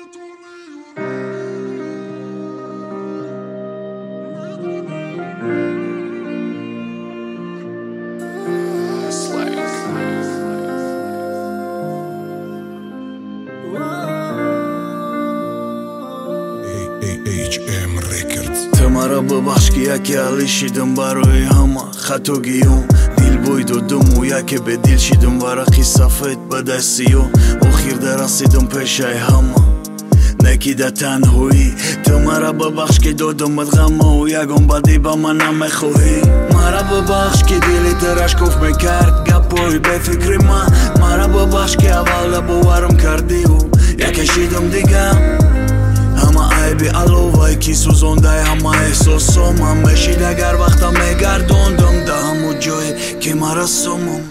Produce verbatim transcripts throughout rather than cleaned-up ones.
эйч эм Records. Ты мара бабахш ки яке али шидам барои ҳама хато гиём дил бойду думу яке бе дил шидам варақи сафед ба дастиё охир дарасидам пешаи ҳама некида танҳоӣ ту мара бабахш ки додамат ғамау ягон баъди ба ман намехоҳӣ мара бабахш ки дили дарашкоф мекард гапои бефикри ман мара бабахш ки аввала боварам кардиу яке шидам дигар ҳама айби аловае ки сӯзондаи ҳама эҳсосомам мешид агар вақтам мегардондам да ҳамон ҷое ки ман рассомам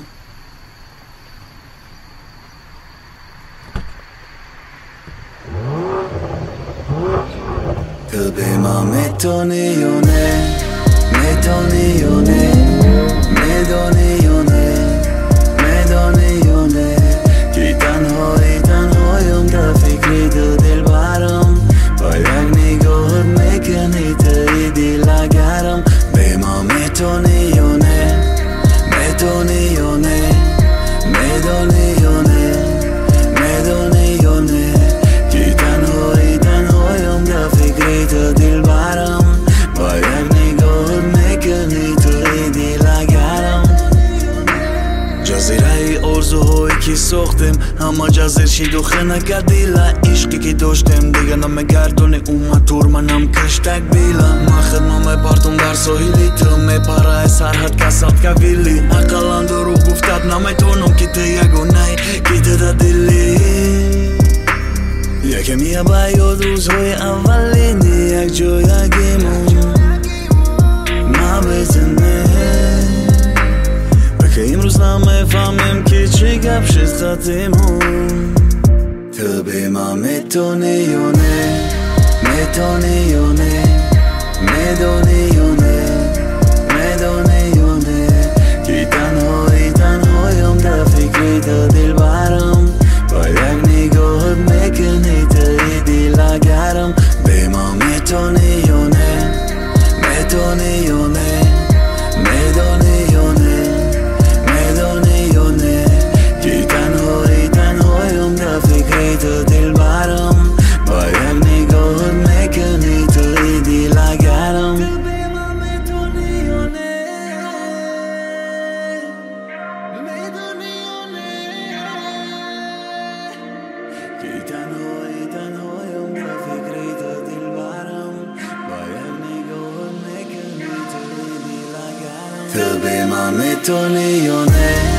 ту бе ман метонӣ ё не метонӣ ё не медонӣ ё не медонӣ ё не ки танҳои танҳоям дар фикри ду дилбарам با یک نگاهت میکنی توی دلگرم به ما میتونی یا نه میتونی یا نه میدونی یا نه میدونی یا نه که تنهایی تنهایم در فکری تو دلبرم با یک نگاهت میکنی توی دلگرم جزیره آرزوهایی که ساختیم همه جزیر شید و خنک دیلا عشقی که داشتیم دیگه نمیگردونی اومد تور منم کشتک بیلا من خدمه میپرتم در ساحلی تو میپره سرحد کسات که ویلی اقلان درو گفتت نمیتونم که تو یگونه که تو در دلی یکی میه با یاد روزهای اولینی یک جایگیمون نبیتنه که امروز نمیفهمیم که چی گپ شد خطیمون تو به من میتونی یا نه میتونی یا نه میدونی یا نه میدونی یا نه که تنهایی تنهایم در فکری تو دلبرم با یک نگاهت میکنی توی دلگرم به من میتونی یا نه میتونی یا نه میدونی یا نه میدونی یا نه که تنهایی تنهایم در فکری تو دلبرم با یک نگاهت میکنی توی دلگرم که تنهایی تنهایم در فکری تو دلبرم با یک نگاهت میکنی توی دلگرم تو به من میتونی یا نه